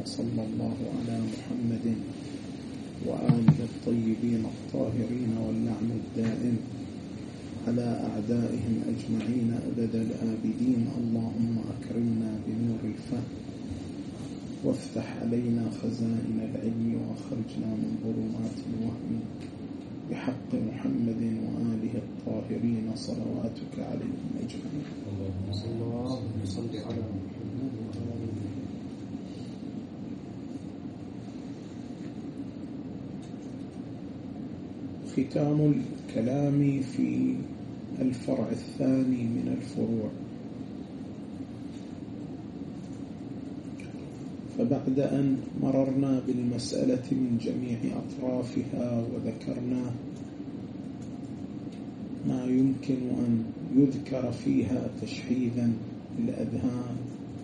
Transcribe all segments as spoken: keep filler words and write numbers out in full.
صلى الله على محمد وآله الطيبين الطاهرين واللعن الدائم على أعدائهم أجمعين أبد الآبدين. اللهم أكرمنا بنور الفهم وافتح علينا خزائن العلم وأخرجنا من ظلمات الوهم بحق محمد وآله الطاهرين صلواتك عليهم أجمعين. اللهم صل على محمد وآله. ختام الكلام في الفرع الثاني من الفروع. فبعد أن مررنا بالمسألة من جميع أطرافها وذكرنا ما يمكن أن يذكر فيها تشحيذا للأذهان،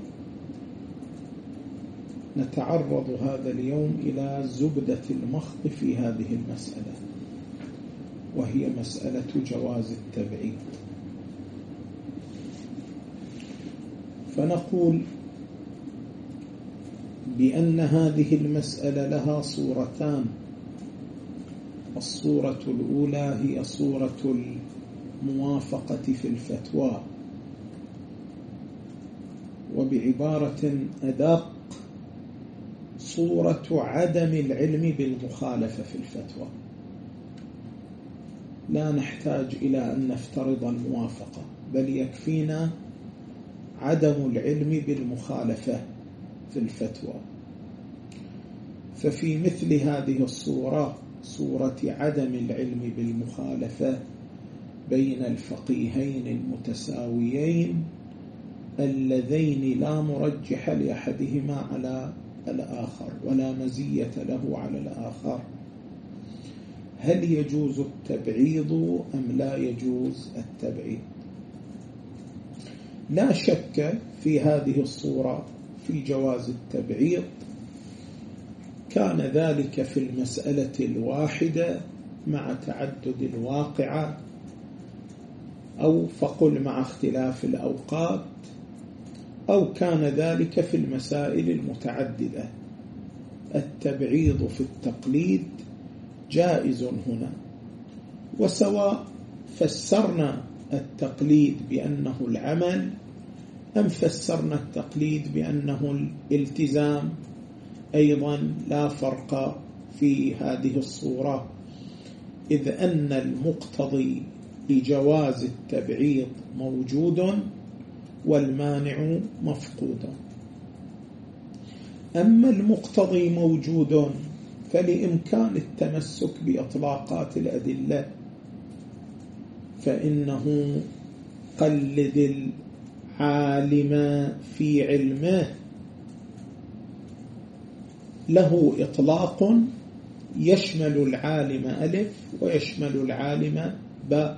نتعرض هذا اليوم إلى زبدة المخض في هذه المسألة، وهي مسألة جواز التبعيد. فنقول بأن هذه المسألة لها صورتان. الصورة الأولى هي صورة الموافقة في الفتوى، وبعبارة أدق صورة عدم العلم بالمخالفة في الفتوى. لا نحتاج إلى أن نفترض الموافقة، بل يكفينا عدم العلم بالمخالفة في الفتوى. ففي مثل هذه الصورة، صورة عدم العلم بالمخالفة بين الفقيهين المتساويين اللذين لا مرجح لأحدهما على الآخر ولا مزية له على الآخر، هل يجوز التبعيض أم لا يجوز التبعيض؟ لا شك في هذه الصورة في جواز التبعيض. كان ذلك في المسألة الواحدة مع تعدد الواقعة، أو فقل مع اختلاف الأوقات، أو كان ذلك في المسائل المتعددة. التبعيض في التقليد جائز هنا، وسواء فسرنا التقليد بأنه العمل أم فسرنا التقليد بأنه الالتزام، أيضا لا فرق في هذه الصورة، إذ أن المقتضي لجواز التبعيض موجود والمانع مفقود. أما المقتضي موجود فلإمكان التمسك بإطلاقات الأدلة، فإنه قلد العالم في علمه له إطلاق يشمل العالم ألف ويشمل العالم باء،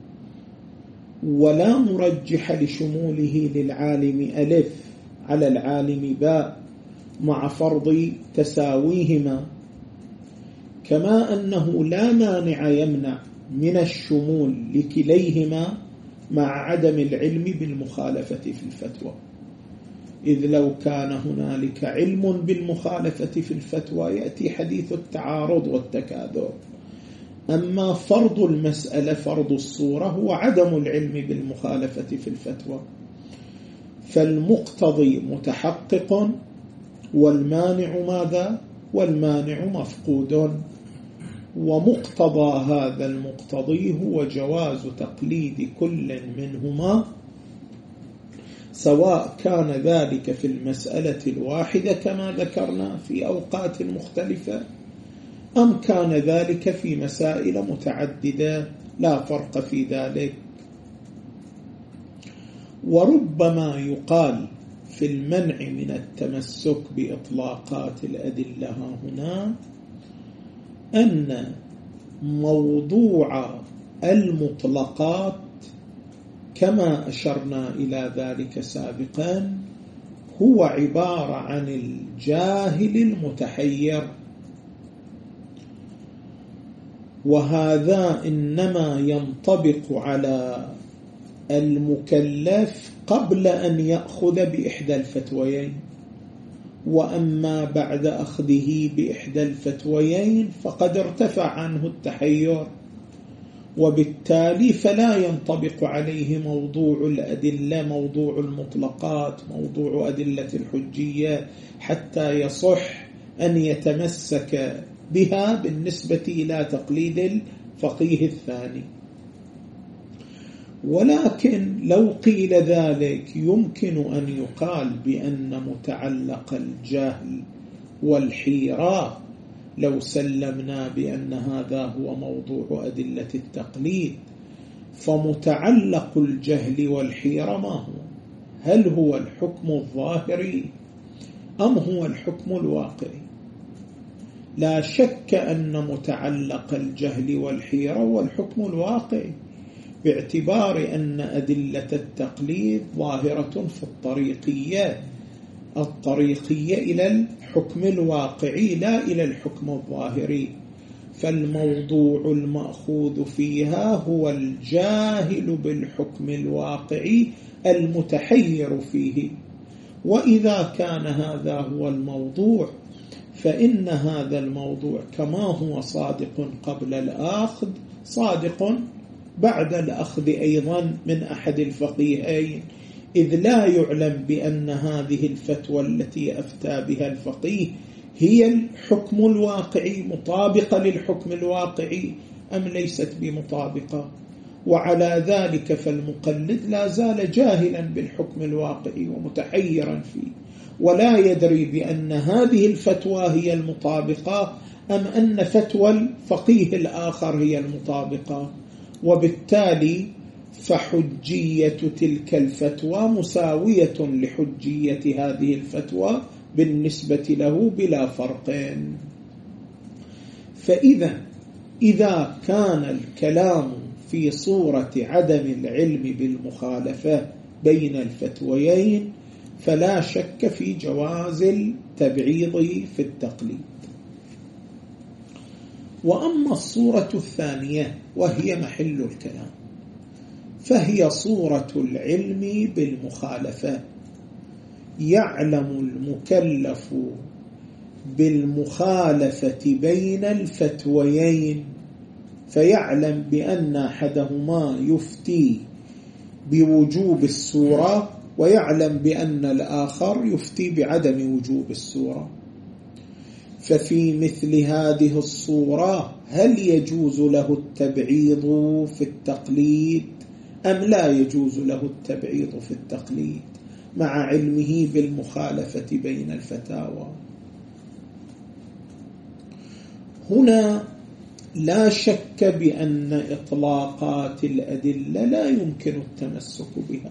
ولا مرجح لشموله للعالم ألف على العالم باء مع فرض تساويهما، كما أنه لا مانع يمنع من الشمول لكليهما مع عدم العلم بالمخالفة في الفتوى، إذ لو كان هنالك علم بالمخالفة في الفتوى يأتي حديث التعارض والتكاذب. أما فرض المسألة، فرض الصورة، هو عدم العلم بالمخالفة في الفتوى، فالمقتضي متحقق والمانع ماذا؟ والمانع مفقود. ومقتضى هذا المقتضي هو جواز تقليد كل منهما، سواء كان ذلك في المسألة الواحدة كما ذكرنا في أوقات مختلفة، أم كان ذلك في مسائل متعددة، لا فرق في ذلك. وربما يقال في المنع من التمسك بإطلاقات الأدلة هنا أن موضوع المطلقات كما أشرنا إلى ذلك سابقا هو عبارة عن الجاهل المتحير، وهذا إنما ينطبق على المكلف قبل أن يأخذ بإحدى الفتويين، وأما بعد أخذه بإحدى الفتويين فقد ارتفع عنه التحير، وبالتالي فلا ينطبق عليه موضوع الأدلة، موضوع المطلقات، موضوع أدلة الحجية، حتى يصح أن يتمسك بها بالنسبة إلى تقليد الفقيه الثاني. ولكن لو قيل ذلك يمكن أن يقال بأن متعلق الجهل والحيرة لو سلمنا بأن هذا هو موضوع أدلة التقليد، فمتعلق الجهل والحيرة ما هو؟ هل هو الحكم الظاهري أم هو الحكم الواقعي؟ لا شك أن متعلق الجهل والحيرة هو الحكم الواقعي، باعتبار أن أدلة التقليد ظاهرة في الطريقية الطريقية إلى الحكم الواقعي لا إلى الحكم الظاهري، فالموضوع المأخوذ فيها هو الجاهل بالحكم الواقعي المتحير فيه. وإذا كان هذا هو الموضوع فإن هذا الموضوع كما هو صادق قبل الأخذ صادق بعد الأخذ أيضا من أحد الفقيهين، إذ لا يعلم بأن هذه الفتوى التي أفتى بها الفقيه هي الحكم الواقعي مطابقة للحكم الواقعي أم ليست بمطابقة. وعلى ذلك فالمقلد لا زال جاهلا بالحكم الواقعي ومتحيرا فيه، ولا يدري بأن هذه الفتوى هي المطابقة أم أن فتوى الفقيه الآخر هي المطابقة. وبالتالي فحجية تلك الفتوى مساوية لحجية هذه الفتوى بالنسبة له بلا فرق. فإذا إذا كان الكلام في صورة عدم العلم بالمخالفة بين الفتويين فلا شك في جواز التبعيض في التقليد. وأما الصورة الثانية وهي محل الكلام فهي صورة العلم بالمخالفة، يعلم المكلف بالمخالفة بين الفتويين فيعلم بأن أحدهما يفتي بوجوب السورة ويعلم بأن الآخر يفتي بعدم وجوب السورة. ففي مثل هذه الصورة هل يجوز له التبعيض في التقليد أم لا يجوز له التبعيض في التقليد مع علمه بالمخالفة بين الفتاوى؟ هنا لا شك بأن إطلاقات الأدلة لا يمكن التمسك بها،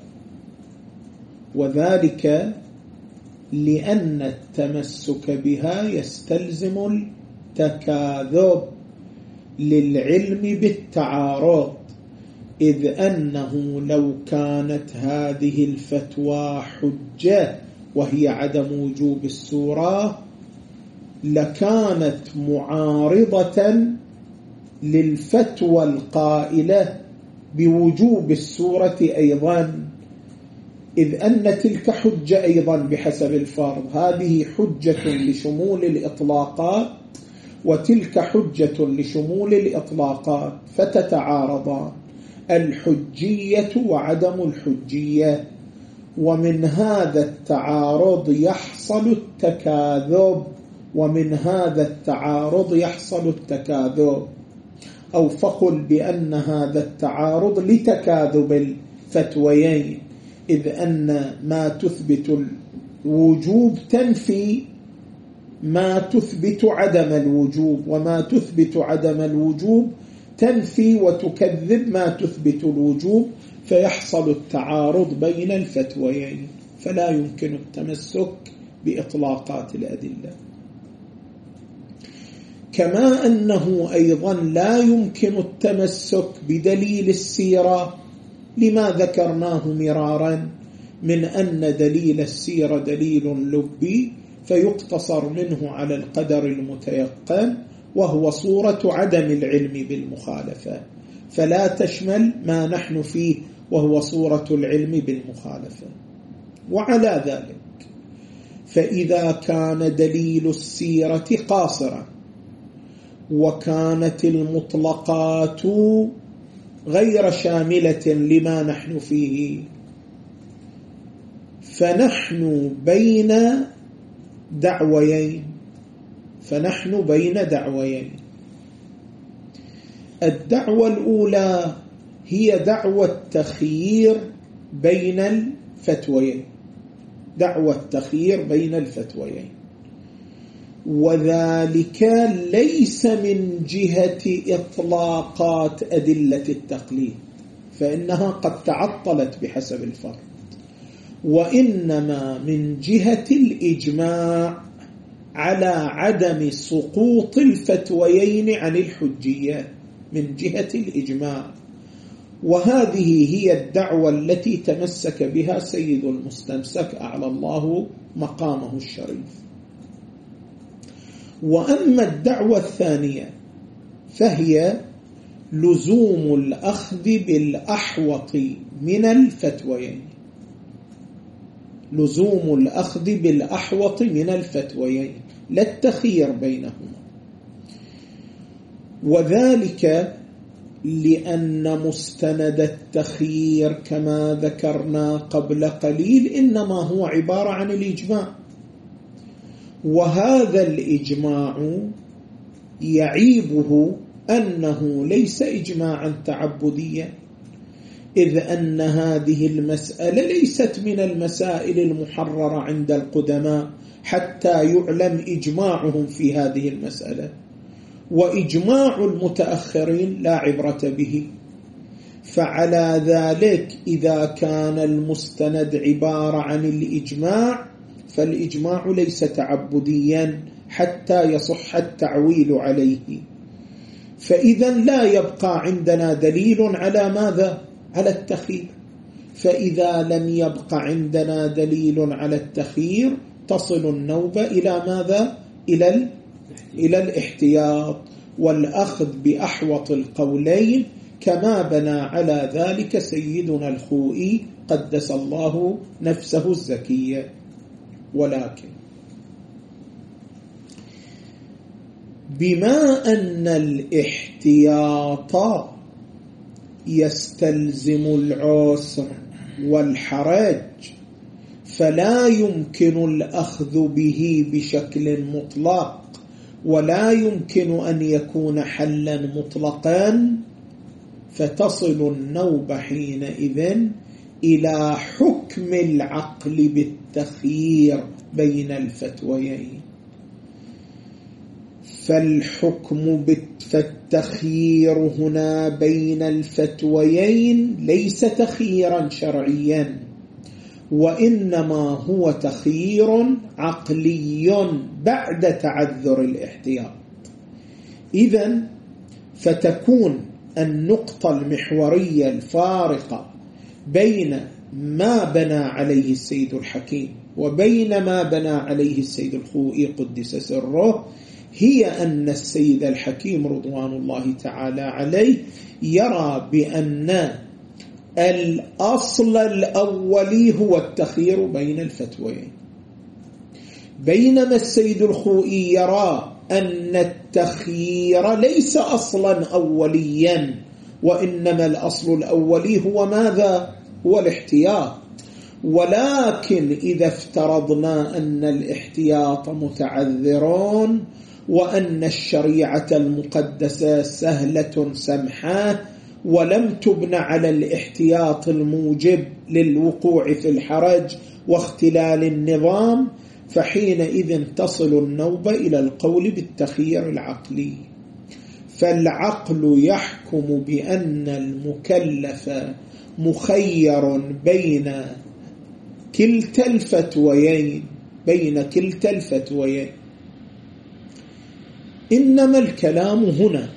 وذلك لأن التمسك بها يستلزم التكاذب للعلم بالتعارض، إذ أنه لو كانت هذه الفتوى حجة وهي عدم وجوب السورة لكانت معارضة للفتوى القائلة بوجوب السورة أيضا، إذ أن تلك حجة أيضا بحسب الفرض، هذه حجة لشمول الإطلاقات وتلك حجة لشمول الإطلاقات فتتعارضان، الحجية وعدم الحجية، ومن هذا التعارض يحصل التكاذب ومن هذا التعارض يحصل التكاذب أو فقل بأن هذا التعارض لتكاذب الفتويين، إذ أن ما تثبت الوجوب تنفي ما تثبت عدم الوجوب، وما تثبت عدم الوجوب تنفي وتكذب ما تثبت الوجوب، فيحصل التعارض بين الفتويين، فلا يمكن التمسك بإطلاقات الأدلة. كما أنه أيضا لا يمكن التمسك بدليل السيرة لما ذكرناه مرارا من أن دليل السيرة دليل لبي فيقتصر منه على القدر المتيقن وهو صورة عدم العلم بالمخالفة، فلا تشمل ما نحن فيه وهو صورة العلم بالمخالفة. وعلى ذلك فإذا كان دليل السيرة قاصرا وكانت المطلقات غير شاملة لما نحن فيه، فنحن بين دعويين فنحن بين دعويين الدعوة الأولى هي دعوة التخيير بين الفتويين دعوة التخيير بين الفتويين وذلك ليس من جهة إطلاقات أدلة التقليد، فإنها قد تعطلت بحسب الفرد، وإنما من جهة الإجماع على عدم سقوط الفتويين عن الحجية، من جهة الإجماع. وهذه هي الدعوة التي تمسك بها سيد المستمسك أعلى الله مقامه الشريف. وأما الدعوة الثانية فهي لزوم الأخذ بالأحوط من الفتويين لزوم الأخذ بالأحوط من الفتويين لا التخيير بينهما، وذلك لأن مستند التخيير كما ذكرنا قبل قليل إنما هو عبارة عن الإجماع، وهذا الإجماع يعيبه أنه ليس إجماعا تعبديا، إذ أن هذه المسألة ليست من المسائل المحررة عند القدماء حتى يعلم إجماعهم في هذه المسألة، وإجماع المتأخرين لا عبرة به. فعلى ذلك إذا كان المستند عبارة عن الإجماع فالإجماع ليس تعبديا حتى يصح التعويل عليه، فإذا لا يبقى عندنا دليل على ماذا؟ على التخيير. فإذا لم يبقى عندنا دليل على التخيير تصل النوبة إلى ماذا؟ إلى إلى الاحتياط والأخذ بأحوط القولين، كما بنى على ذلك سيدنا الخوئي قدس الله نفسه الزكية. ولكن بما أن الاحتياط يستلزم العسر والحرج فلا يمكن الأخذ به بشكل مطلق، ولا يمكن أن يكون حلا مطلقا، فتصل النوبة حينئذ إلى حكم العقل بالتخيير بين الفتويين. فالحكم بالتخيير هنا بين الفتويين ليس تخييرا شرعيا، وإنما هو تخيير عقلي بعد تعذر الاحتياط. إذن فتكون النقطة المحورية الفارقة بين ما بنى عليه السيد الحكيم وبين ما بنى عليه السيد الخوئي قدس سره هي أن السيد الحكيم رضوان الله تعالى عليه يرى بأن الأصل الأولي هو التخيير بين الفتوين، بينما السيد الخوئي يرى أن التخيير ليس أصلا أوليا، وإنما الأصل الأولي هو ماذا؟ هو الاحتياط. ولكن إذا افترضنا أن الاحتياط متعذرون وأن الشريعة المقدسة سهلة سمحة ولم تبنى على الاحتياط الموجب للوقوع في الحرج واختلال النظام، فحينئذ تصل النوبة إلى القول بالتخيير العقلي. فالعقل يحكم بأن المكلف مخير بين كلتا الفتويين بين كلتا الفتويين إنما الكلام هنا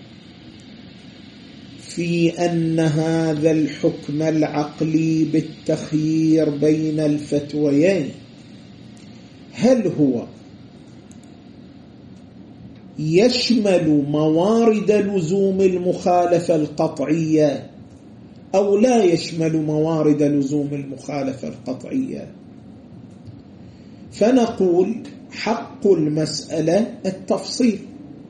في أن هذا الحكم العقلي بالتخيير بين الفتويين هل هو يشمل موارد لزوم المخالفة القطعية أو لا يشمل موارد لزوم المخالفة القطعية. فنقول حق المسألة التفصيل.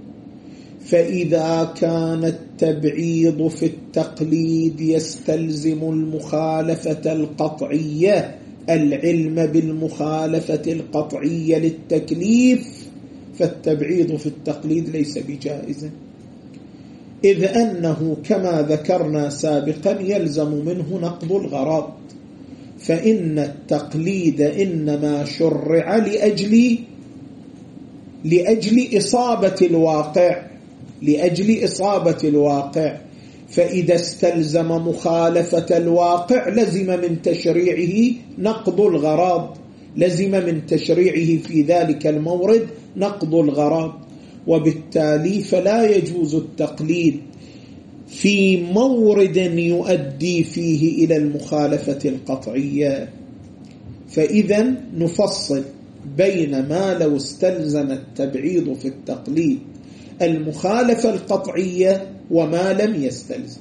فإذا كان التبعيض في التقليد يستلزم المخالفة القطعية، العلم بالمخالفة القطعية للتكليف، فالتبعيض في التقليد ليس بجائز، إذ أنه كما ذكرنا سابقا يلزم منه نقض الغرض، فإن التقليد إنما شرع لأجل لأجل إصابة الواقع لأجل إصابة الواقع فإذا استلزم مخالفة الواقع لزم من تشريعه نقض الغرض، لزم من تشريعه في ذلك المورد نقض الغرض، وبالتالي فلا يجوز التقليد في مورد يؤدي فيه إلى المخالفة القطعية. فإذا نفصل بين ما لو استلزم التبعيض في التقليد المخالفة القطعية وما لم يستلزم.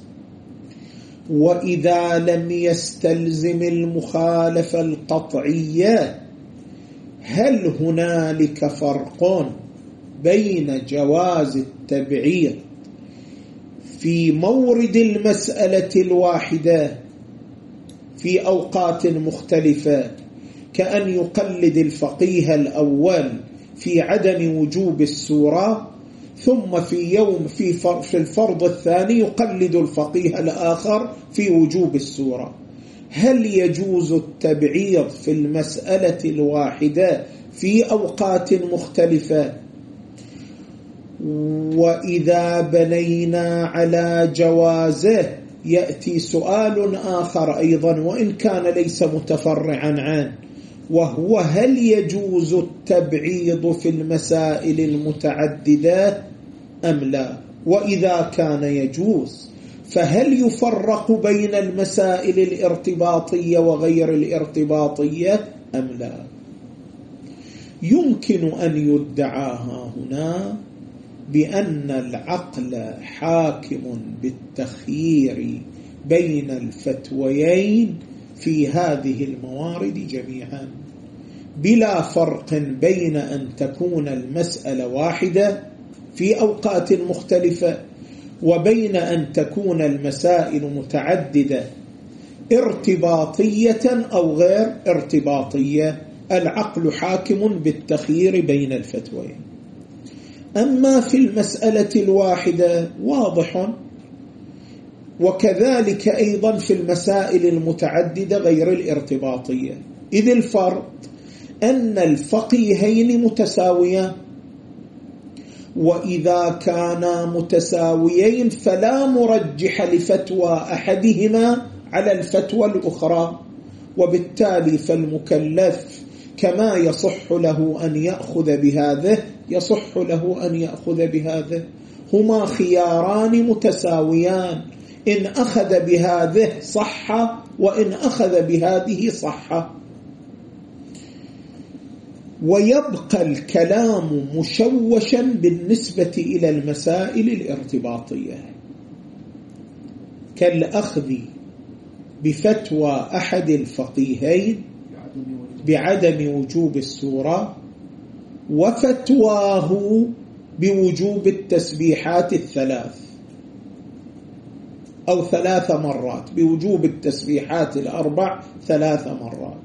وإذا لم يستلزم المخالفة القطعية هل هنالك فرق بين جواز التبعيض في مورد المسألة الواحدة في أوقات مختلفة كأن يقلد الفقيه الأول في عدم وجوب السورة، ثم في يوم في في الفرض الثاني يقلد الفقيه الآخر في وجوب السورة؟ هل يجوز التبعيض في المسألة الواحدة في أوقات مختلفة؟ وإذا بنينا على جوازه يأتي سؤال آخر أيضا وإن كان ليس متفرعا عنه، وهو هل يجوز التبعيض في المسائل المتعددة أم لا؟ وإذا كان يجوز فهل يفرق بين المسائل الارتباطية وغير الارتباطية أم لا؟ يمكن أن يدعى هنا بأن العقل حاكم بالتخيير بين الفتويين في هذه الموارد جميعا، بلا فرق بين أن تكون المسألة واحدة في أوقات مختلفة وبين أن تكون المسائل متعددة ارتباطية أو غير ارتباطية. العقل حاكم بالتخيير بين الفتويين. أما في المسألة الواحدة واضح، وكذلك أيضا في المسائل المتعددة غير الارتباطية، إذ الفرق أن الفقيهين متساويان، وإذا كانا متساويين فلا مرجح لفتوى أحدهما على الفتوى الأخرى، وبالتالي فالمكلف كما يصح له أن يأخذ بهذا يصح له أن يأخذ بهذا، هما خياران متساويان، إن أخذ بهذه صح وإن أخذ بهذه صح. ويبقى الكلام مشوشا بالنسبة إلى المسائل الارتباطية كالأخذ بفتوى أحد الفقيهين بعدم وجوب السورة وفتواه بوجوب التسبيحات الثلاث أو ثلاث مرات، بوجوب التسبيحات الأربع ثلاث مرات.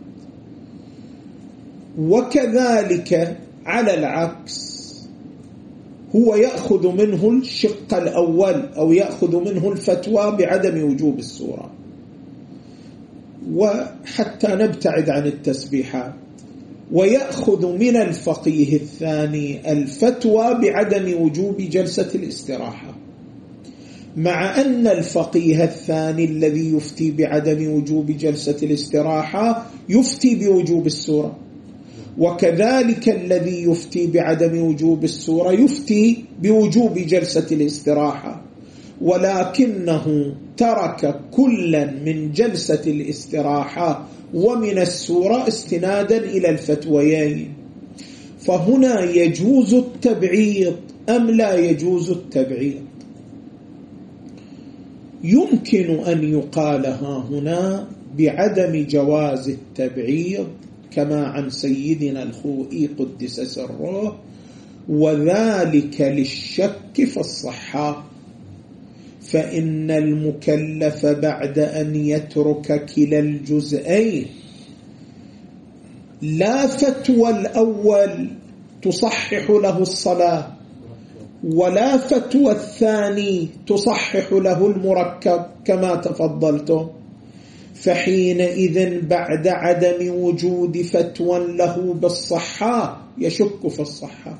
وكذلك على العكس هو يأخذ منه الشق الأول أو يأخذ منه الفتوى بعدم وجوب السورة، وحتى نبتعد عن التسبيحات، ويأخذ من الفقيه الثاني الفتوى بعدم وجوب جلسة الاستراحة، مع أن الفقيه الثاني الذي يفتي بعدم وجوب جلسة الاستراحة يفتي بوجوب السورة، وكذلك الذي يفتي بعدم وجوب السورة يفتي بوجوب جلسة الاستراحة، ولكنه ترك كلا من جلسة الاستراحة ومن السورة استنادا إلى الفتويين. فهنا يجوز التبعيض أم لا يجوز التبعيض؟ يمكن أن يقال ها هنا بعدم جواز التبعيض كما عن سيدنا الخوئي قدس سره، وذلك للشك في الصحة، فإن المكلف بعد أن يترك كلا الجزئين لا فتوى الأول تصحح له الصلاة ولا فتوى الثاني تصحح له المركب كما تفضلتم، فحينئذ بعد عدم وجود فتوى له بالصحة يشك في الصحة.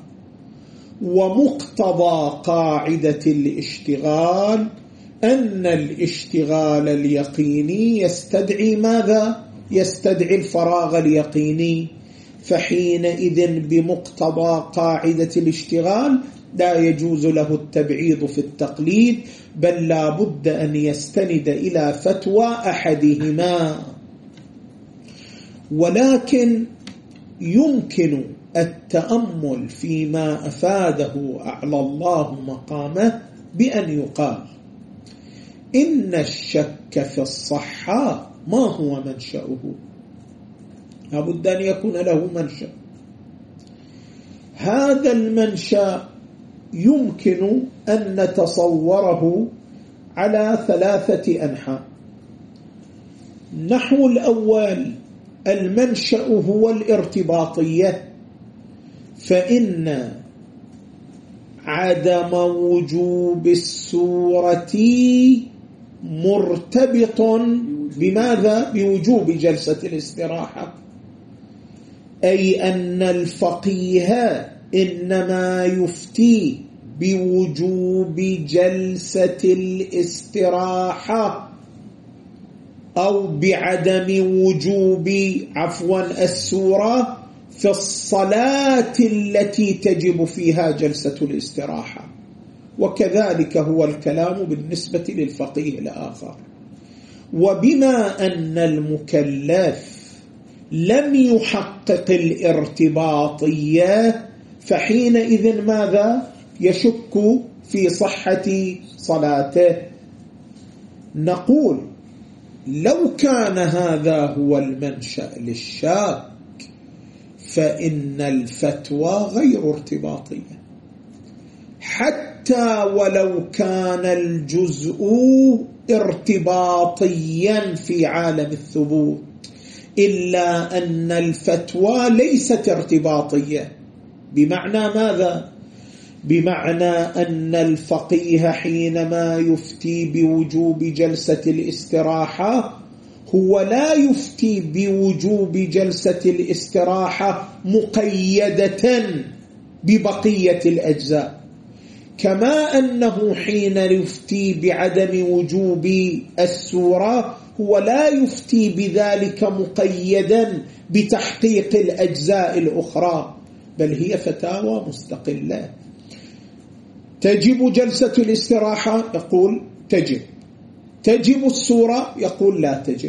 ومقتضى قاعدة الاشتغال أن الاشتغال اليقيني يستدعي ماذا؟ يستدعي الفراغ اليقيني، فحينئذ بمقتضى قاعدة الاشتغال لا يجوز له التبعيض في التقليد، بل لا بد أن يستند إلى فتوى أحدهما. ولكن يمكن التأمل فيما أفاده أعلى الله مقامه بأن يقال إن الشك في الصحة ما هو منشأه؟ لابد أن يكون له منشأ. هذا المنشأ يمكن أن نتصوره على ثلاثة أنحاء. نحو الأول المنشأ هو الارتباطية، فإن عدم وجوب السورة مرتبط بماذا؟ بوجوب جلسة الاستراحة، أي أن الفقيه إنما يفتي بوجوب جلسة الاستراحة أو بعدم وجوب عفوا السورة في الصلاة التي تجب فيها جلسة الاستراحة. وكذلك هو الكلام بالنسبة للفقيه الآخر. وبما أن المكلف لم يحقق الارتباطية فحينئذ ماذا؟ يشك في صحة صلاته. نقول لو كان هذا هو المنشأ للشاك فإن الفتوى غير ارتباطية، حتى ولو كان الجزء ارتباطيا في عالم الثبوت، إلا أن الفتوى ليست ارتباطية. بمعنى ماذا؟ بمعنى أن الفقيه حينما يفتي بوجوب جلسة الاستراحة هو لا يفتي بوجوب جلسة الاستراحة مقيدة ببقية الأجزاء، كما أنه حين يفتي بعدم وجوب السورة هو لا يفتي بذلك مقيدا بتحقيق الأجزاء الأخرى، بل هي فتاوى مستقلة. تجب جلسة الاستراحة؟ يقول تجب. تجب السورة؟ يقول لا تجب.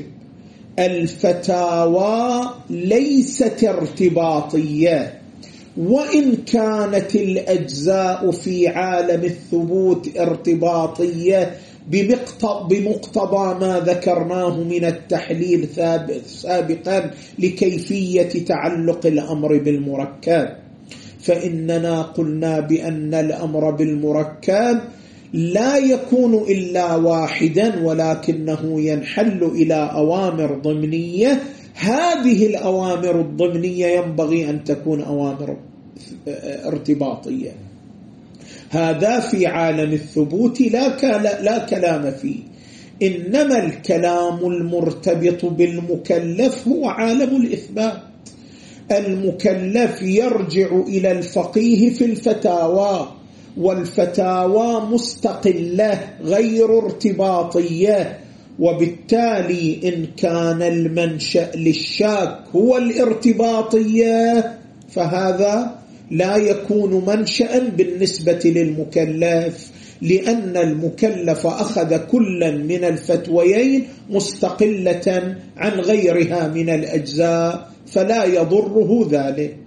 الفتاوى ليست ارتباطية، وإن كانت الأجزاء في عالم الثبوت ارتباطية بمقتضى ما ذكرناه من التحليل سابقا لكيفية تعلق الأمر بالمركب. فإننا قلنا بأن الأمر بالمركب لا يكون إلا واحدا، ولكنه ينحل إلى أوامر ضمنية. هذه الأوامر الضمنية ينبغي أن تكون أوامر ارتباطية. هذا في عالم الثبوت لا لا كلام فيه، إنما الكلام المرتبط بالمكلف هو عالم الإثبات. المكلف يرجع إلى الفقيه في الفتاوى، والفتاوى مستقلة غير ارتباطية، وبالتالي إن كان المنشأ للشاك هو الارتباطية فهذا لا يكون منشأ بالنسبة للمكلف، لأن المكلف أخذ كلا من الفتويين مستقلة عن غيرها من الأجزاء، فلا يضره ذلك.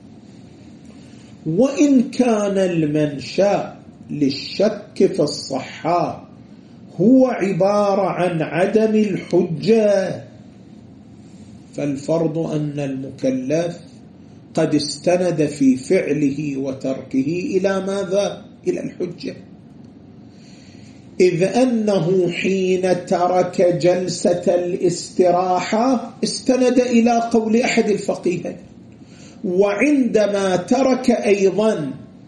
وإن كان المنشأ للشك في الصحة هو عبارة عن عدم الحجة، فالفرض أن المكلف قد استند في فعله وتركه إلى ماذا؟ إلى الحجة، إذ أنه حين ترك جلسة الاستراحة استند إلى قول أحد الفقيهين، وعندما ترك أيضا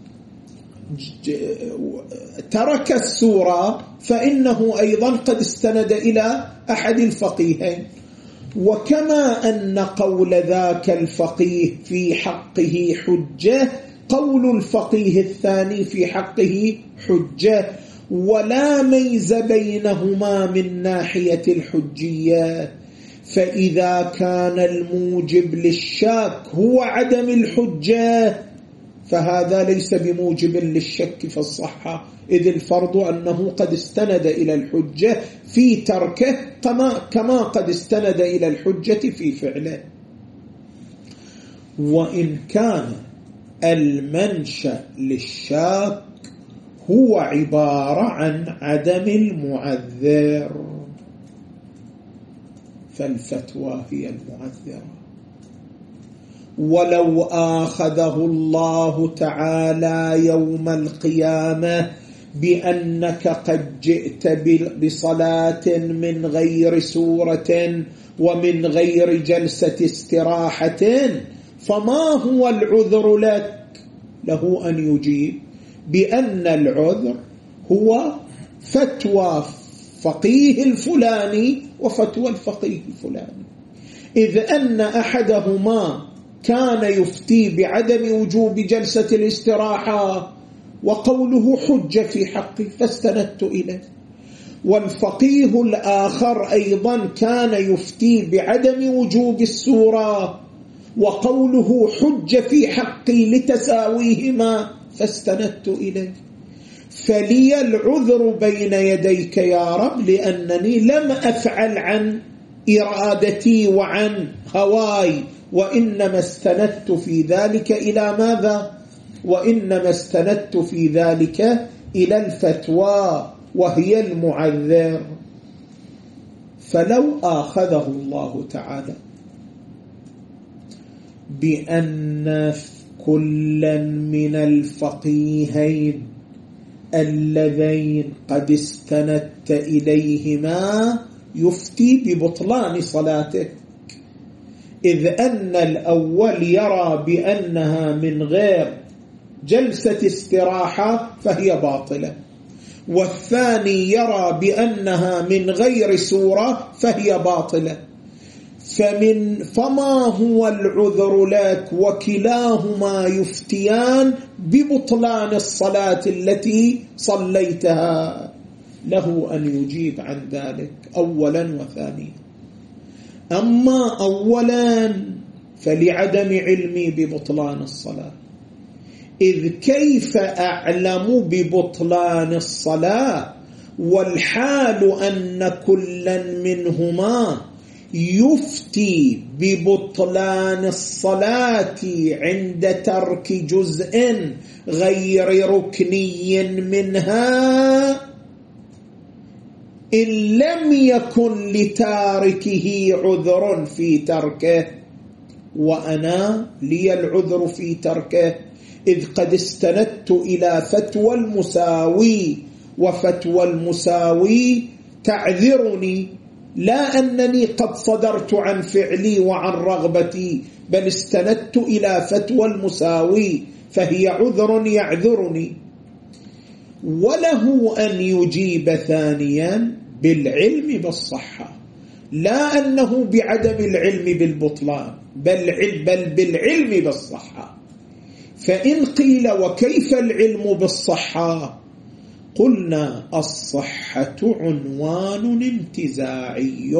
ترك السورة فإنه أيضا قد استند إلى أحد الفقيهين. وكما أن قول ذاك الفقيه في حقه حجة، قول الفقيه الثاني في حقه حجة، ولا ميز بينهما من ناحية الحجية. فإذا كان الموجب للشك هو عدم الحجة فهذا ليس بموجب للشك في الصحة، إذ الفرض أنه قد استند إلى الحجة في تركه كما, كما قد استند إلى الحجة في فعله. وإن كان المنشأ للشك هو عبارة عن عدم المعذر فالفتوى هي المعذرة. ولو آخذه الله تعالى يوم القيامة بأنك قد جئت بصلاة من غير سورة ومن غير جلسة استراحة فما هو العذر لك؟ له أن يجيب بأن العذر هو فتوى فقيه الفلاني وفتوى الفقيه الفلاني، إذ أن أحدهما كان يفتي بعدم وجوب جلسة الاستراحة وقوله حجة في حقي فاستندت إليه، والفقيه الآخر أيضا كان يفتي بعدم وجوب السورة وقوله حجة في حقي لتساويهما فاستندت إليه. فلي العذر بين يديك يا رب لأنني لم أفعل عن إرادتي وعن هواي، وإنما استندت في ذلك إلى ماذا؟ وإنما استندت في ذلك إلى الفتوى وهي المعذر. فلو آخذه الله تعالى بأن كلا من الفقيهين اللذين قد استندت إليهما يفتي ببطلان صلاته، إذ أن الأول يرى بأنها من غير جلسة استراحة فهي باطلة، والثاني يرى بأنها من غير سورة فهي باطلة، فمن فما هو العذر لك؟ وكلاهما يفتيان ببطلان الصلاة التي صليتها. له أن يجيب عن ذلك أولا وثانيا. أما أولا فلعدم علمي ببطلان الصلاة، إذ كيف أعلم ببطلان الصلاة والحال أن كلا منهما يفتي ببطلان الصلاة عند ترك جزء غير ركني منها إن لم يكن لتاركه عذر في تركه، وأنا لي العذر في تركه إذ قد استندت إلى فتوى المساوي، وفتوى المساوي تعذرني، لا أنني قد صدرت عن فعلي وعن رغبتي، بل استندت إلى فتوى المساوي فهي عذر يعذرني. وله أن يجيب ثانيا بالعلم بالصحة، لا أنه بعدم العلم بالبطلان، بل, بل بالعلم بالصحة. فإن قيل وكيف العلم بالصحة؟ قلنا الصحة عنوان انتزاعي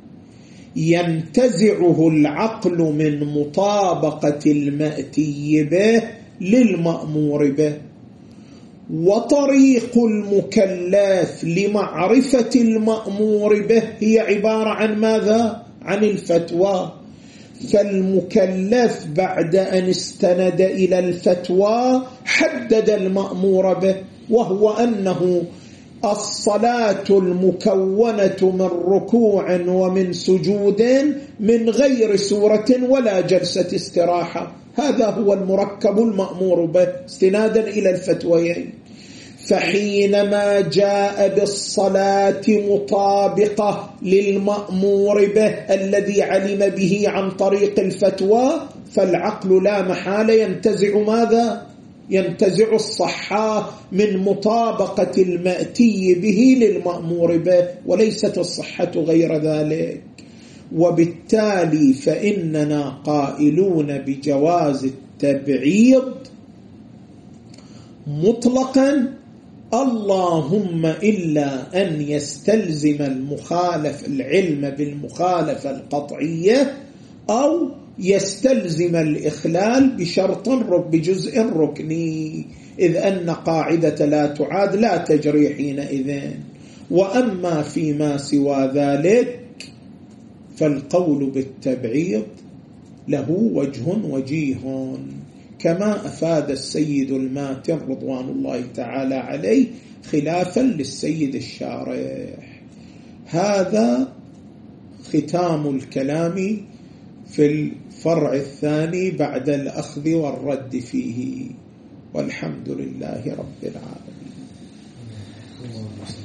ينتزعه العقل من مطابقة المأتي به للمأمور به، وطريق المكلف لمعرفة المأمور به هي عبارة عن ماذا؟ عن الفتوى. فالمكلف بعد أن استند إلى الفتوى حدد المأمور به، وهو أنه الصلاة المكونة من ركوع ومن سجود من غير سورة ولا جلسة استراحة، هذا هو المركب المأمور به استنادا إلى الفتويين. فحينما جاء بالصلاة مطابقة للمأمور به الذي علم به عن طريق الفتوى، فالعقل لا محالة ينتزع ماذا؟ ينتزع الصحة من مطابقة المأتي به للمأمور به، وليست الصحة غير ذلك. وبالتالي فإننا قائلون بجواز التبعيض مطلقا، اللهم إلا أن يستلزم المخالف العلم بالمخالفة القطعية، أو يستلزم الإخلال بشرط بجزء ركني، إذ أن قاعدة لا تعاد لا تجري حينئذ. وأما فيما سوى ذلك فالقول بالتبعيض له وجه وجيه، كما أفاد السيد الماتن رضوان الله تعالى عليه خلافا للسيد الشارح. هذا ختام الكلام في الفرع الثاني بعد الأخذ والرد فيه، والحمد لله رب العالمين.